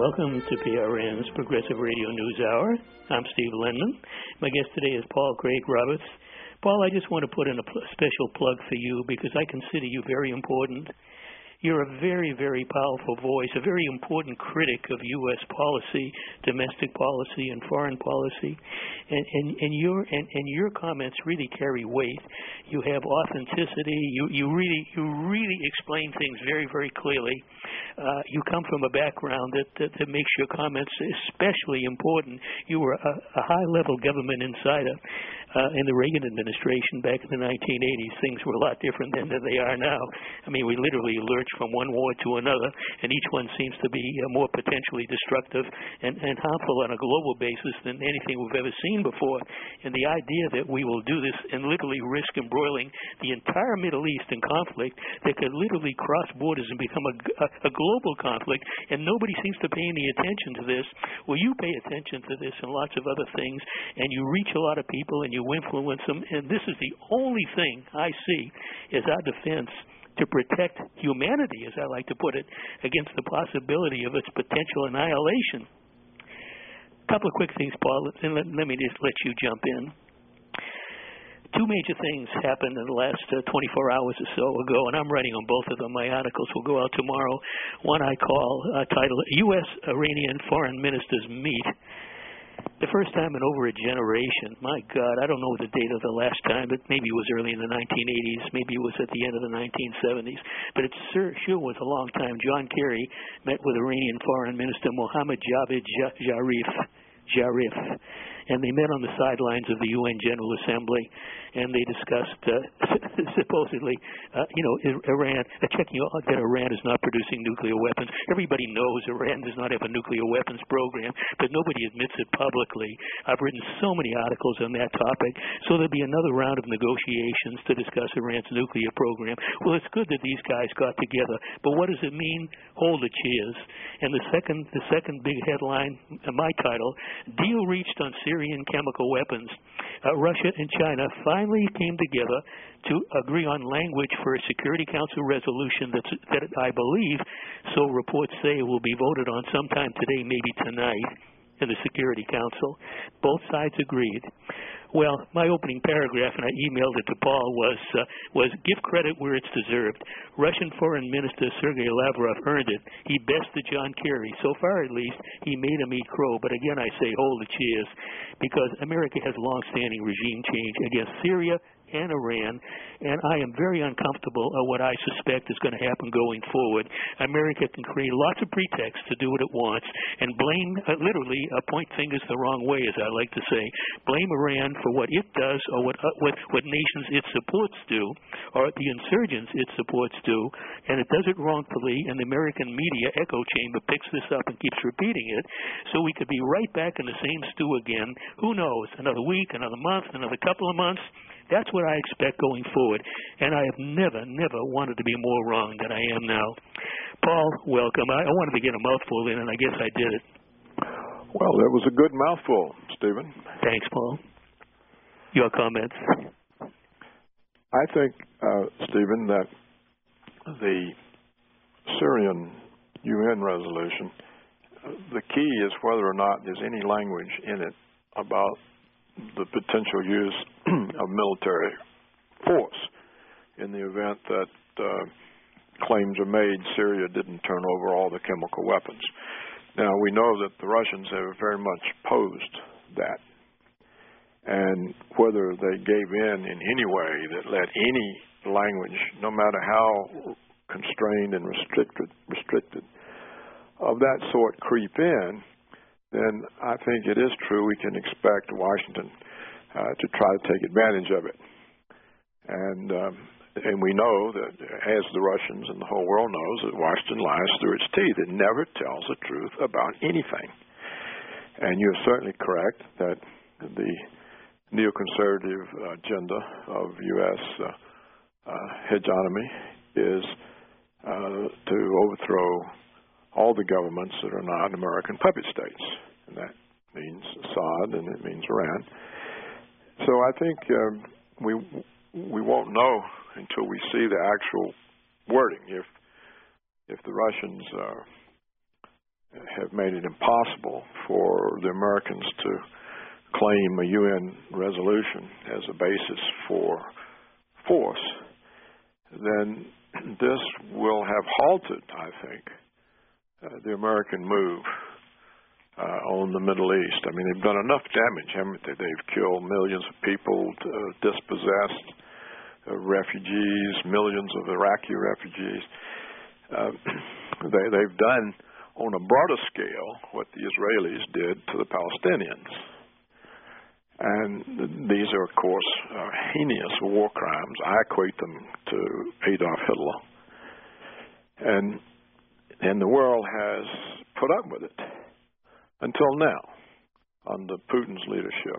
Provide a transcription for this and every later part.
Welcome to PRN's Progressive Radio News Hour. I'm Steve Lenman. My guest today is Paul Craig Roberts. Paul, I just want to put in a special plug for you because I consider you very important. You're a very, very powerful voice, a very important critic of U.S. policy, domestic policy, and foreign policy, and your comments really carry weight. You have authenticity. You really explain things very, very clearly. You come from a background that makes your comments especially important. You were a high-level government insider in the Reagan administration back in the 1980s. Things were a lot different than they are now. I mean, we literally lurched from one war to another, and each one seems to be more potentially destructive and harmful on a global basis than anything we've ever seen before. And the idea that we will do this and literally risk embroiling the entire Middle East in conflict that could literally cross borders and become a global conflict, and nobody seems to pay any attention to this. Well, you pay attention to this and lots of other things, and you reach a lot of people and you influence them, and this is the only thing I see as our defense to protect humanity, as I like to put it, against the possibility of its potential annihilation. A couple of quick things, Paul, and let me just let you jump in. Two major things happened in the last 24 hours or so ago, and I'm writing on both of them. My articles will go out tomorrow. One I call titled U.S.-Iranian Foreign Ministers Meet. The first time in over a generation. My God, I don't know the date of the last time, but maybe it was early in the 1980s, maybe it was at the end of the 1970s, but it sure was a long time. John Kerry met with Iranian Foreign Minister Mohammad Javad Zarif, and they met on the sidelines of the UN General Assembly, and they discussed supposedly, Iran, checking that Iran is not producing nuclear weapons. Everybody knows Iran does not have a nuclear weapons program, but nobody admits it publicly. I've written so many articles on that topic, so there'll be another round of negotiations to discuss Iran's nuclear program. Well, it's good that these guys got together, but what does it mean? Hold the cheers. And the second big headline, my title, deal reached on Syrian chemical weapons. Russia and China finally came together to agree on language for a Security Council resolution that I believe, so reports say, will be voted on sometime today, maybe tonight, in the Security Council. Both sides agreed. Well, my opening paragraph, and I emailed it to Paul, was give credit where it's deserved. Russian Foreign Minister Sergei Lavrov earned it. He bested John Kerry. So far, at least, he made him eat crow. But again, I say hold the cheers, because America has long-standing regime change against Syria and Iran, and I am very uncomfortable at what I suspect is going to happen going forward. America can create lots of pretexts to do what it wants and blame, literally, point fingers the wrong way, as I like to say. Blame Iran for what it does or what nations it supports do, or the insurgents it supports do, and it does it wrongfully, and the American media echo chamber picks this up and keeps repeating it, so we could be right back in the same stew again. Who knows? Another week, another month, another couple of months. That's what I expect going forward, and I have never wanted to be more wrong than I am now. Paul, welcome. I wanted to get a mouthful in, and I guess I did it. Well, that was a good mouthful, Stephen. Thanks, Paul. Your comments? I think, Stephen, that the Syrian UN resolution, the key is whether or not there's any language in it about the potential use of military force in the event that claims are made Syria didn't turn over all the chemical weapons. Now, we know that the Russians have very much opposed that. And whether they gave in any way that let any language, no matter how constrained and restricted, of that sort creep in, then I think it is true we can expect Washington to try to take advantage of it. And we know that, as the Russians and the whole world knows, that Washington lies through its teeth. It never tells the truth about anything. And you're certainly correct that the neoconservative agenda of U.S. Hegemony is to overthrow all the governments that are not American puppet states. And that means Assad and it means Iran. So I think we won't know until we see the actual wording. If the Russians have made it impossible for the Americans to claim a UN resolution as a basis for force, then this will have halted, I think, the American move on the Middle East. I mean, they've done enough damage, haven't they? They've killed millions of people, dispossessed refugees, millions of Iraqi refugees. They've done on a broader scale what the Israelis did to the Palestinians. And these are, of course, heinous war crimes. I equate them to Adolf Hitler. And the world has put up with it until now, under Putin's leadership.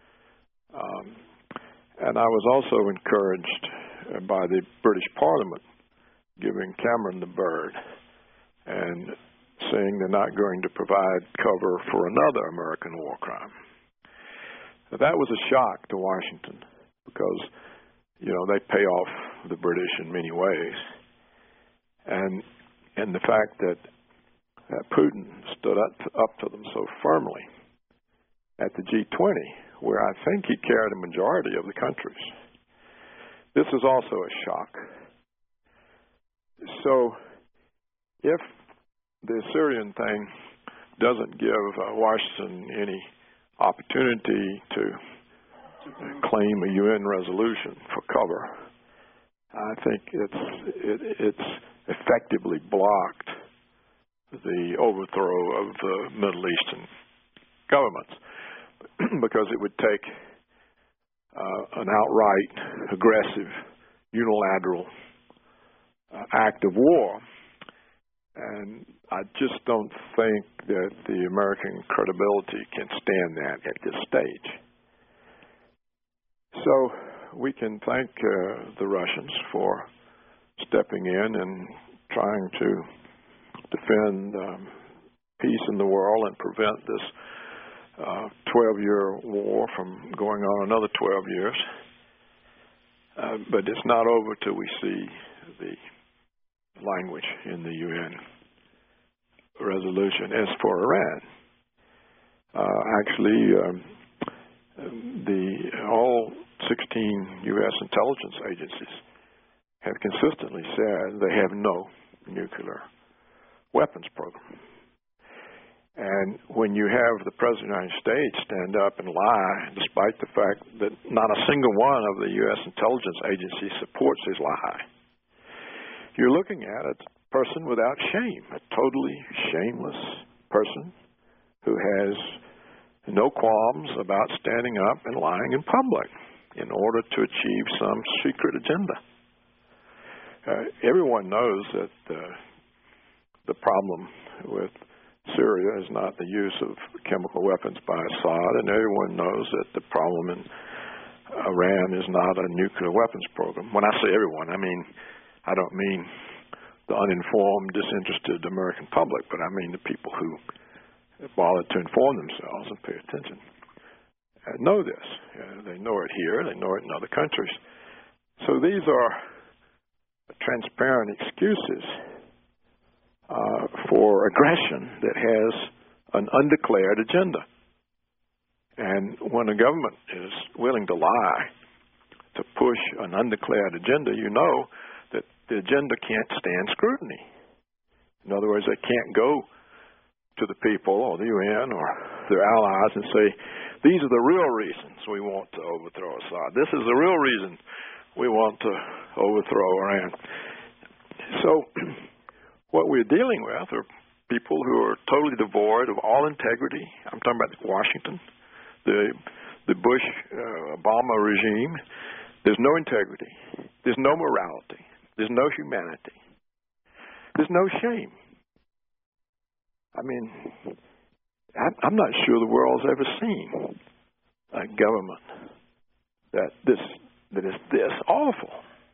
And I was also encouraged by the British Parliament giving Cameron the bird and saying they're not going to provide cover for another American war crime. That was a shock to Washington because, they pay off the British in many ways. And the fact that Putin stood up to them so firmly at the G20, where I think he carried a majority of the countries. This is also a shock. So if the Syrian thing doesn't give Washington any opportunity to claim a UN resolution for cover, I think it's effectively blocked the overthrow of the Middle Eastern governments, because it would take an outright, aggressive, unilateral act of war. And I just don't think that the American credibility can stand that at this stage. So we can thank the Russians for stepping in and trying to defend peace in the world and prevent this 12-year war from going on another 12 years. But it's not over till we see the language in the UN resolution. As for Iran, all 16 U.S. intelligence agencies have consistently said they have no nuclear weapons program. And when you have the President of the United States stand up and lie, despite the fact that not a single one of the U.S. intelligence agencies supports his lie, you're looking at a person without shame, a totally shameless person who has no qualms about standing up and lying in public in order to achieve some secret agenda. Everyone knows that the problem with Syria is not the use of chemical weapons by Assad, and everyone knows that the problem in Iran is not a nuclear weapons program. When I say everyone, I don't mean the uninformed, disinterested American public, but I mean the people who bother to inform themselves and pay attention. Know this. They know it here. They know it in other countries. So these are transparent excuses for aggression that has an undeclared agenda. And when a government is willing to lie to push an undeclared agenda, you know that the agenda can't stand scrutiny. In other words, they can't go to the people or the UN or their allies and say, these are the real reasons we want to overthrow Assad. This is the real reason we want to overthrow Iran. So what we're dealing with are people who are totally devoid of all integrity. I'm talking about Washington, the Bush-Obama regime. There's no integrity. There's no morality. There's no humanity. There's no shame. I'm not sure the world's ever seen a government that is this awful.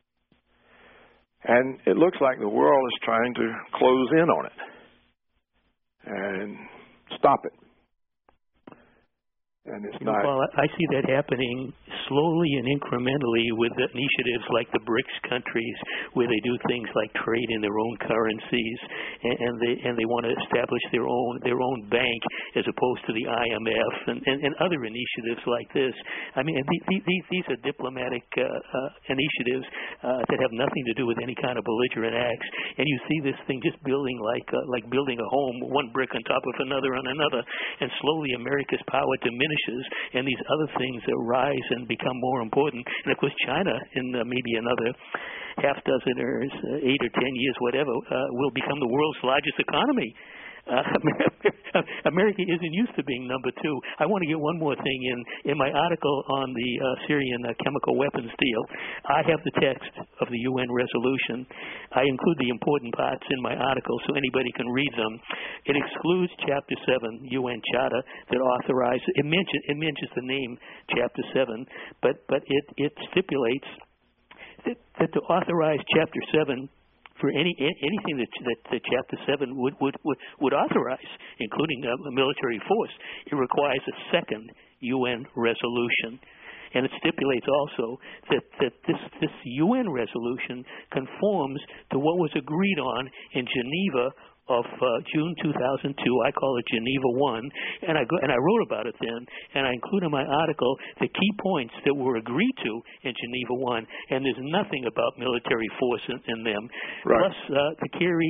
And it looks like the world is trying to close in on it and stop it. And it's not. Well, I see that happening slowly and incrementally with initiatives like the BRICS countries, where they do things like trade in their own currencies, and they want to establish their own bank as opposed to the IMF, and other initiatives like this. I mean, these are diplomatic initiatives that have nothing to do with any kind of belligerent acts. And you see this thing just building like building a home, one brick on top of another on another, and slowly America's power diminishes. And these other things rise and become more important. And of course, China, in maybe another half dozen or 8 or 10 years, whatever, will become the world's largest economy. America isn't used to being number two. I want to get one more thing in my article on the Syrian chemical weapons deal. I have the text of the UN resolution. I include the important parts in my article so anybody can read them. It excludes Chapter 7 UN Charter that authorizes. It mentions the name Chapter 7, but it stipulates that to authorize Chapter 7 for anything that Chapter 7 would authorize, including military force, it requires a second UN resolution. And it stipulates also that this UN resolution conforms to what was agreed on in Geneva of June 2002. I call it Geneva 1, and I wrote about it then, and I include in my article the key points that were agreed to in Geneva 1, and there's nothing about military force in them. Right. Plus, the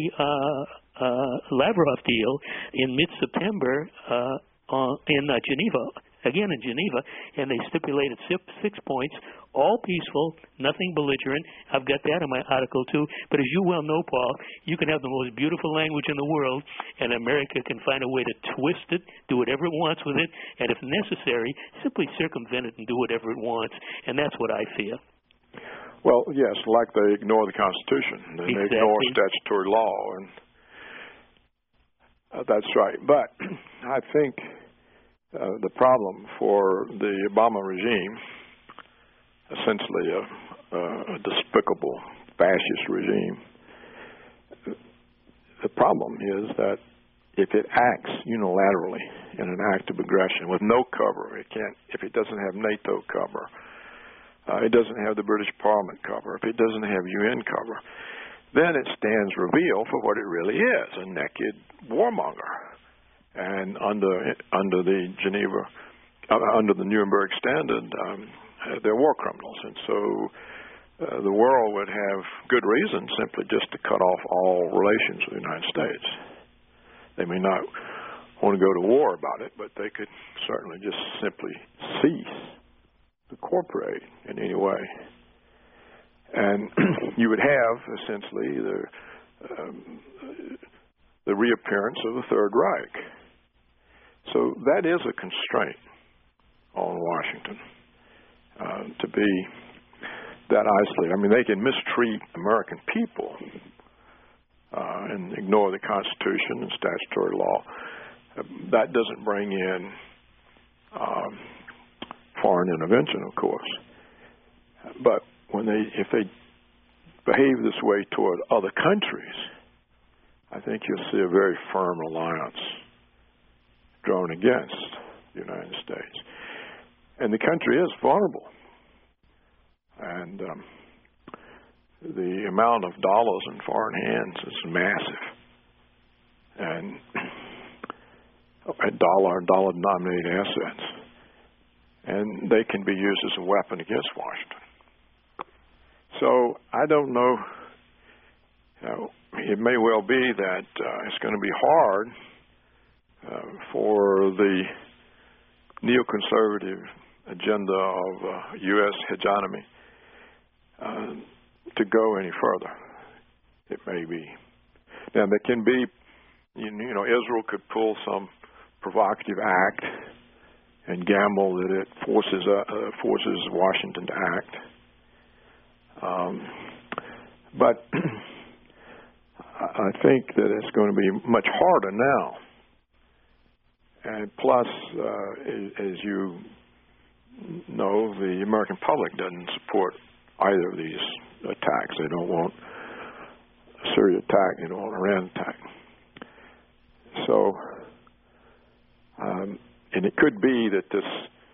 Kerry-Lavrov deal in mid-September in Geneva, again in Geneva, and they stipulated 6 points, all peaceful, nothing belligerent. I've got that in my article too. But as you well know, Paul, you can have the most beautiful language in the world, and America can find a way to twist it, do whatever it wants with it, and if necessary, simply circumvent it and do whatever it wants. And that's what I fear. Well, yes, like they ignore the Constitution. They Exactly. ignore statutory law, and that's right. But I think the problem for the Obama regime, essentially a despicable fascist regime, the problem is that if it acts unilaterally in an act of aggression with no cover, if it doesn't have NATO cover, it doesn't have the British Parliament cover, if it doesn't have UN cover, then it stands revealed for what it really is, a naked warmonger. And under the Geneva, under the Nuremberg Standard, they're war criminals. And so the world would have good reason simply just to cut off all relations with the United States. They may not want to go to war about it, but they could certainly just simply cease to cooperate in any way. And you would have essentially the reappearance of the Third Reich. So that is a constraint on Washington to be that isolated. I mean, they can mistreat American people and ignore the Constitution and statutory law. That doesn't bring in foreign intervention, of course. But if they behave this way toward other countries, I think you'll see a very firm alliance drawn against the United States. And the country is vulnerable. And the amount of dollars in foreign hands is massive. And dollar-denominated assets. And they can be used as a weapon against Washington. So I don't know. It may well be that it's going to be hard for the neoconservative agenda of U.S. hegemony to go any further. It may be. Now, there can be, Israel could pull some provocative act and gamble that it forces Washington to act. But I think that it's going to be much harder now. And plus, as you know, the American public doesn't support either of these attacks. They don't want a Syria attack. They don't want an Iran attack. So and it could be that this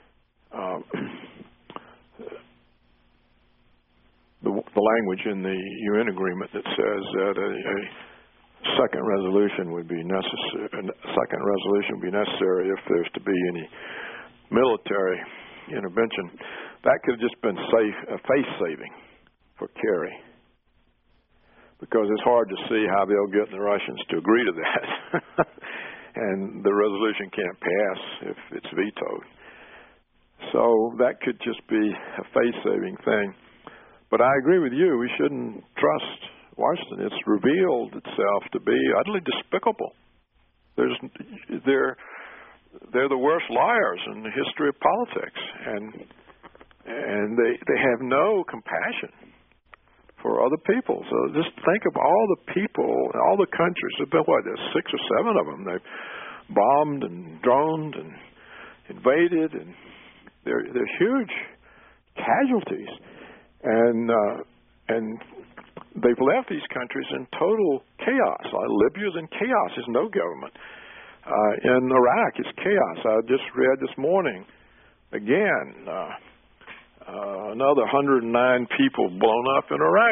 the language in the UN agreement that says that a second resolution would be necessary. A second resolution would be necessary if there's to be any military intervention. That could have just been face saving for Kerry, because it's hard to see how they'll get the Russians to agree to that, and the resolution can't pass if it's vetoed. So that could just be a face-saving thing. But I agree with you. We shouldn't trust Washington. It's revealed itself to be utterly despicable. They're the worst liars in the history of politics, and they have no compassion for other people. So just think of all the people, all the countries. There's 6 or 7 of them. They've bombed and droned and invaded, and they're huge casualties. And they've left these countries in total chaos. Libya's in chaos. There's no government. In Iraq, it's chaos. I just read this morning, again, another 109 people blown up in Iraq.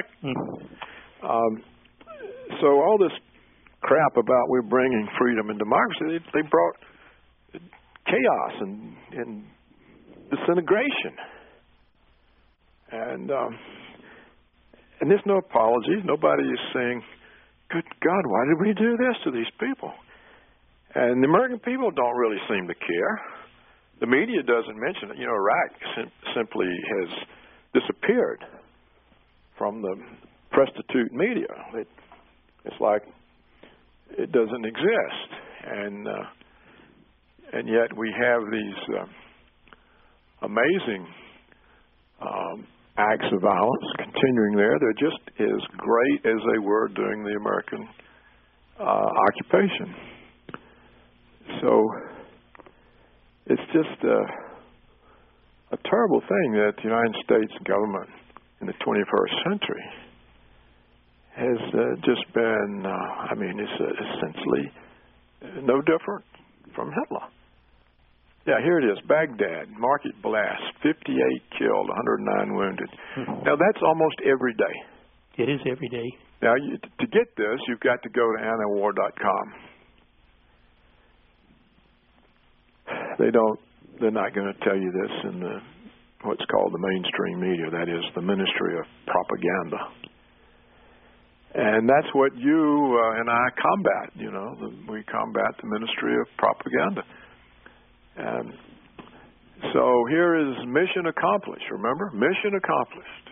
So all this crap about we're bringing freedom and democracy, they brought chaos and disintegration. And there's no apologies. Nobody is saying, good God, why did we do this to these people? And the American people don't really seem to care. The media doesn't mention it. Iraq simply has disappeared from the prostitute media. It's like it doesn't exist. And yet we have these amazing acts of violence continuing there. They're just as great as they were during the American occupation. So it's just a terrible thing that the United States government in the 21st century has just been, it's essentially no different from Hitler. Yeah, here it is, Baghdad, market blast, 58 killed, 109 wounded. Now, that's almost every day. It is every day. Now, to get this, you've got to go to antiwar.com. They're not going to tell you this in what's called the mainstream media, that is the Ministry of Propaganda. And that's what you and I combat, we combat the Ministry of Propaganda. And so here is mission accomplished, remember? Mission accomplished.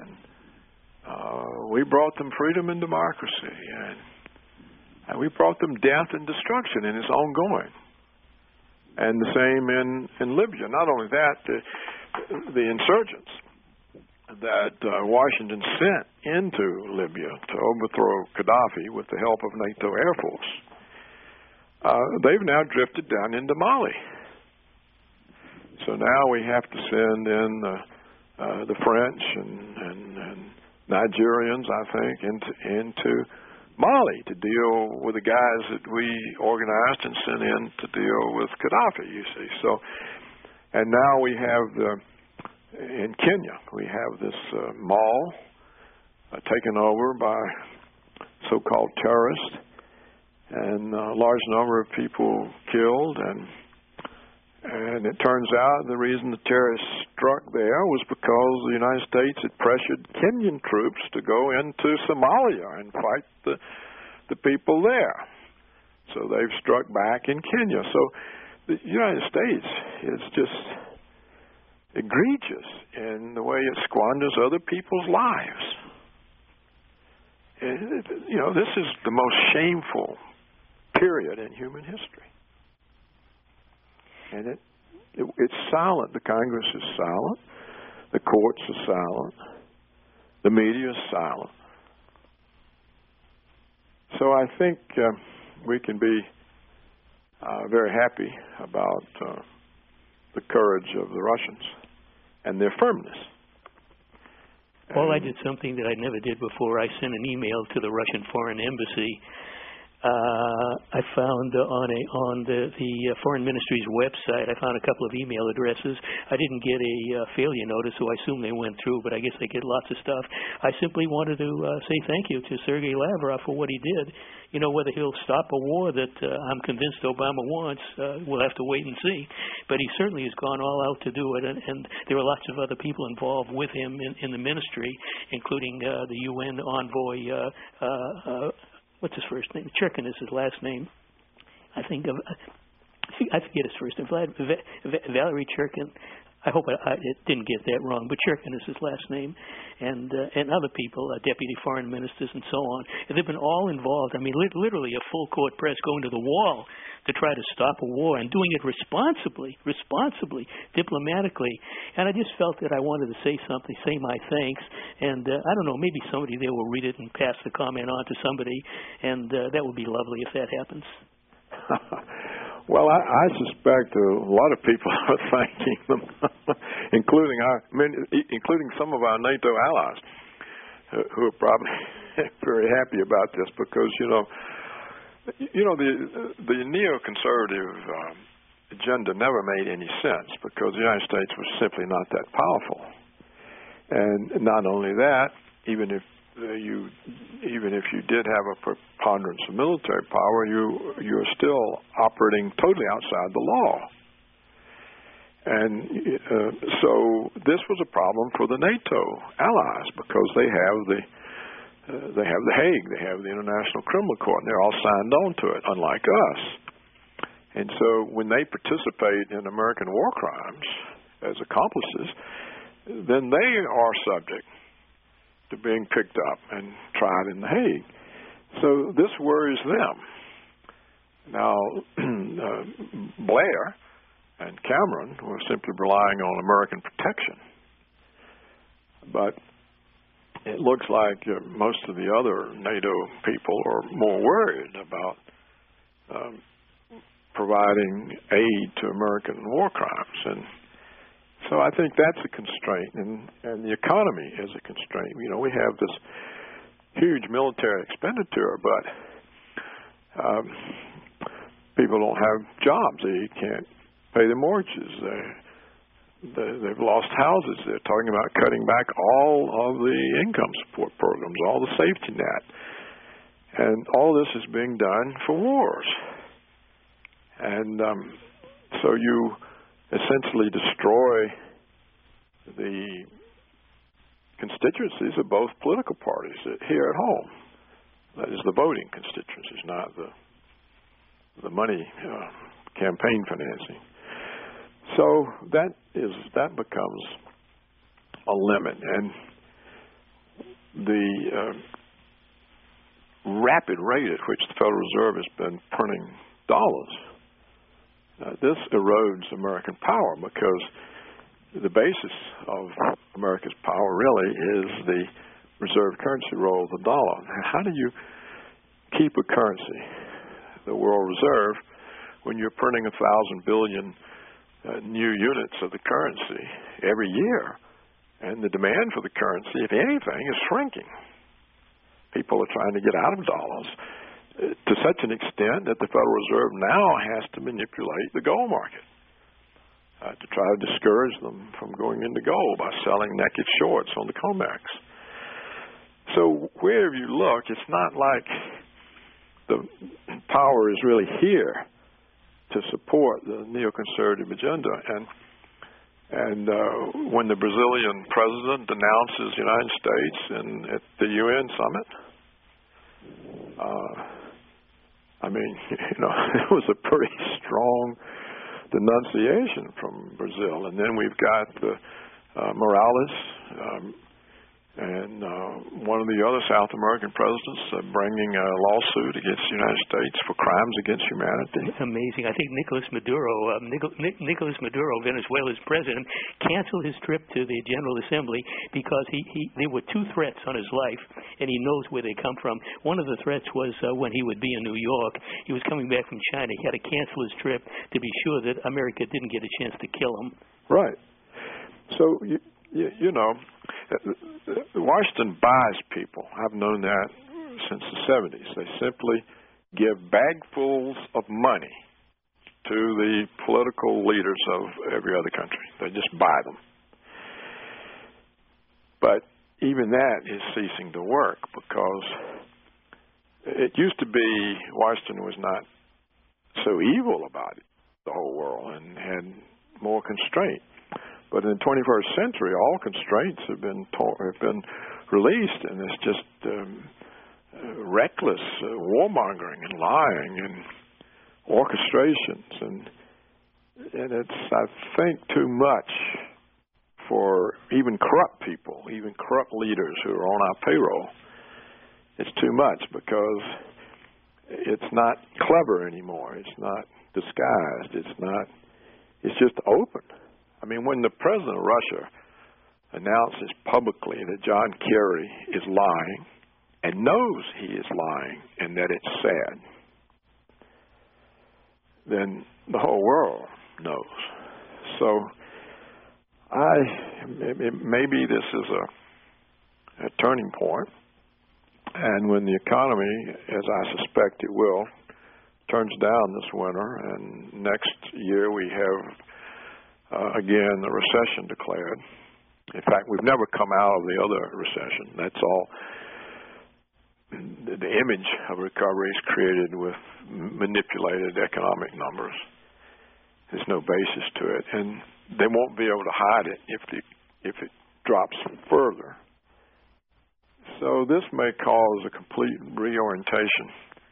And we brought them freedom and democracy. And we brought them death and destruction, and it's ongoing. And the same in Libya. Not only that, the insurgents that Washington sent into Libya to overthrow Gaddafi with the help of NATO Air Force, they've now drifted down into Mali. So now we have to send in the French and Nigerians, I think, into Mali to deal with the guys that we organized and sent in to deal with Gaddafi, you see. So, and now we have in Kenya, we have this mall taken over by so-called terrorists, and a large number of people killed, and it turns out the reason the terrorists struck there was because the United States had pressured Kenyan troops to go into Somalia and fight the people there. So they've struck back in Kenya. So the United States is just egregious in the way it squanders other people's lives. This is the most shameful period in human history. And it's silent. The Congress is silent. The courts are silent. The media is silent. So I think we can be very happy about the courage of the Russians and their firmness. Well, I did something that I never did before. I sent an email to the Russian Foreign Embassy I found on the Foreign Ministry's website, I found a couple of email addresses. I didn't get a failure notice, so I assume they went through, but I guess they get lots of stuff. I simply wanted to say thank you to Sergei Lavrov for what he did. You know, whether he'll stop a war that I'm convinced Obama wants, we'll have to wait and see. But he certainly has gone all out to do it, and there are lots of other people involved with him in the ministry, including the UN envoy, what's his first name? Churkin is his last name. I forget his first name. Valery Churkin. I hope I didn't get that wrong, but Churkin is his last name, and other people, deputy foreign ministers and so on. And they've been all involved. I mean, literally a full court press going to the wall to try to stop a war and doing it responsibly, diplomatically. And I just felt that I wanted to say something, say my thanks, and I don't know, maybe somebody there will read it and pass the comment on to somebody, and that would be lovely if that happens. Well, I suspect a lot of people are thanking them, including some of our NATO allies, who are probably very happy about this because the neoconservative agenda never made any sense because the United States was simply not that powerful, and not only that, even if you did have a preponderance of military power, you're still operating totally outside the law. And so this was a problem for the NATO allies because they have the Hague, they have the International Criminal Court, and they're all signed on to it, unlike us. And so when they participate in American war crimes as accomplices, then they are subject to being picked up and tried in The Hague. So this worries them. Now, Blair and Cameron were simply relying on American protection. But it looks like most of the other NATO people are more worried about providing aid to American war crimes. And so I think that's a constraint, and the economy is a constraint. You know, we have this huge military expenditure, but people don't have jobs. They can't pay their mortgages. They've lost houses. They're talking about cutting back all of the income support programs, all the safety net. And all this is being done for wars. And so you essentially destroy the constituencies of both political parties here at home. That is the voting constituencies, not the money campaign financing. So that becomes a limit, and the rapid rate at which the Federal Reserve has been printing dollars. This erodes American power because the basis of America's power really is the reserve currency role of the dollar. How do you keep a currency, the world reserve, when you're printing 1,000 billion new units of the currency every year, and the demand for the currency, if anything, is shrinking? People are trying to get out of dollars to such an extent that the Federal Reserve now has to manipulate the gold market to try to discourage them from going into gold by selling naked shorts on the COMEX. So wherever you look, it's not like the power is really here to support the neoconservative agenda. And when the Brazilian president denounces the United States at the UN summit, it was a pretty strong denunciation from Brazil. And then we've got Morales and one of the other South American presidents bringing a lawsuit against the United States for crimes against humanity. Amazing. I think Nicolas Maduro, Venezuela's president, canceled his trip to the General Assembly because there were two threats on his life, and he knows where they come from. One of the threats was when he would be in New York. He was coming back from China. He had to cancel his trip to be sure that America didn't get a chance to kill him. Right. So, Washington buys people. I've known that since the 70s. They simply give bagfuls of money to the political leaders of every other country. They just buy them. But even that is ceasing to work, because it used to be Washington was not so evil about it, the whole world, and had more constraint. But in the 21st century, all constraints have been released, and it's just reckless warmongering and lying and orchestrations, and it's, I think, too much for even corrupt people, even corrupt leaders who are on our payroll. It's too much, because it's not clever anymore. It's not disguised. It's just open. I mean, when the president of Russia announces publicly that John Kerry is lying and knows he is lying and that it's sad, then the whole world knows. So maybe this is a turning point, and when the economy, as I suspect it will, turns down this winter, and next year we have again the recession declared. In fact, we've never come out of the other recession. That's all. The image of recovery is created with manipulated economic numbers. There's no basis to it, and they won't be able to hide it if it drops further. So this may cause a complete reorientation.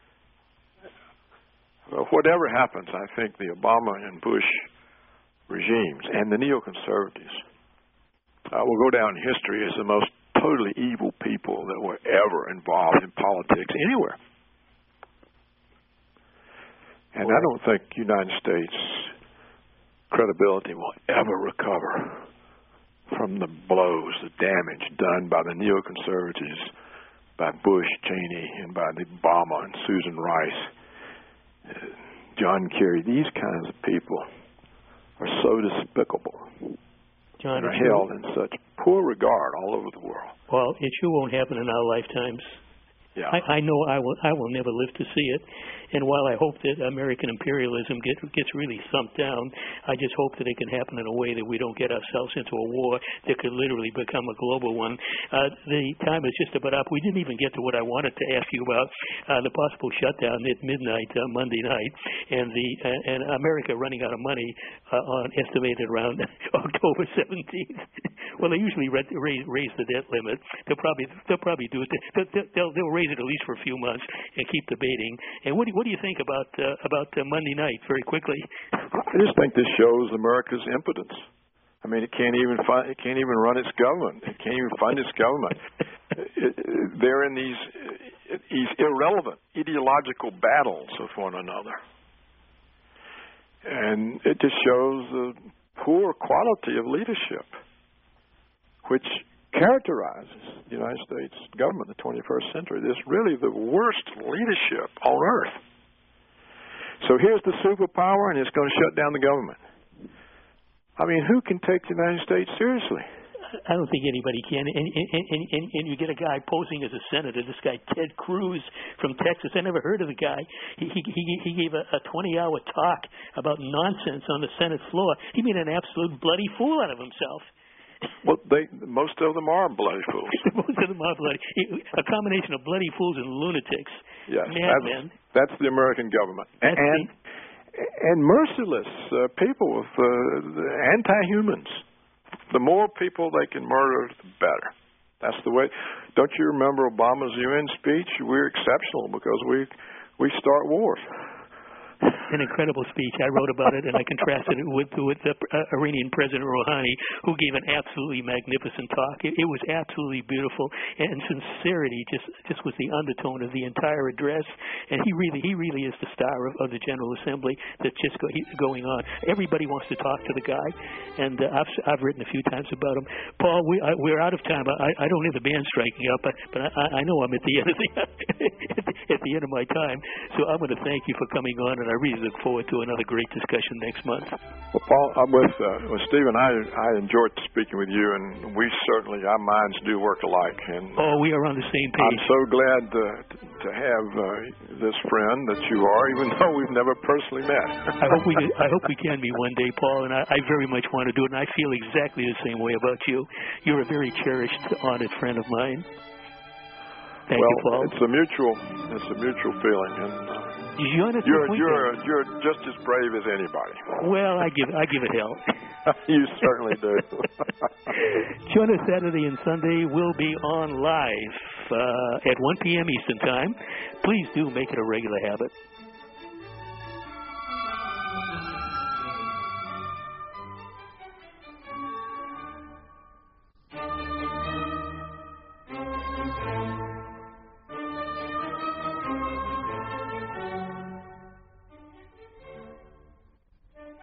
Whatever happens, I think the Obama and Bush regimes and the neoconservatives will go down in history as the most totally evil people that were ever involved in politics anywhere. And I don't think the United States credibility will ever recover from the blows, the damage done by the neoconservatives, by Bush, Cheney, and by Obama and Susan Rice, John Kerry. These kinds of people are so despicable. John, and are held in such poor regard all over the world. Well, it sure won't happen in our lifetimes. Yeah. I know I will never live to see it. And while I hope that American imperialism gets really thumped down, I just hope that it can happen in a way that we don't get ourselves into a war that could literally become a global one. The time is just about up. We didn't even get to what I wanted to ask you about, the possible shutdown at midnight Monday night, and America running out of money on estimated around October 17th. Well, they usually raise the debt limit. They'll probably do it. They'll raise it at least for a few months and keep debating. And what do you think about Monday night? Very quickly. I just think this shows America's impotence. I mean, it can't even run its government. It can't even fund its government. They're in these irrelevant ideological battles with one another, and it just shows the poor quality of leadership, which characterizes the United States government in the 21st century. This is really the worst leadership on earth. So here's the superpower, and it's going to shut down the government. I mean, who can take the United States seriously? I don't think anybody can. And you get a guy posing as a senator, this guy Ted Cruz from Texas. I never heard of the guy. He gave a 20-hour talk about nonsense on the Senate floor. He made an absolute bloody fool out of himself. Well, most of them are bloody fools. Most of them are bloody. A combination of bloody fools and lunatics. Yes, madmen. That's the American government. And merciless people with anti-humans. The more people they can murder, the better. That's the way. Don't you remember Obama's UN speech? We're exceptional because we start wars. An incredible speech. I wrote about it, and I contrasted it with the Iranian President Rouhani, who gave an absolutely magnificent talk. It was absolutely beautiful, and sincerity just was the undertone of the entire address. And he really is the star of the General Assembly that's just going on. Everybody wants to talk to the guy, and I've written a few times about him. Paul, we're out of time. I don't have the band striking up, but I know I'm at the end of at the end of my time. So I'm going to thank you for coming on, and I really look forward to another great discussion next month. Well, Paul, I'm with Stephen. I enjoyed speaking with you, and we certainly, our minds do work alike. And we are on the same page. I'm so glad to have this friend that you are, even though we've never personally met. I hope we can be one day, Paul, and I very much want to do it, and I feel exactly the same way about you. You're a very cherished, honored friend of mine. Thank you, Paul. It's a mutual feeling, and you're just as brave as anybody. Well, I give it hell. You certainly do. Join us Saturday and Sunday. We'll be on live at 1 p.m. Eastern Time. Please do make it a regular habit.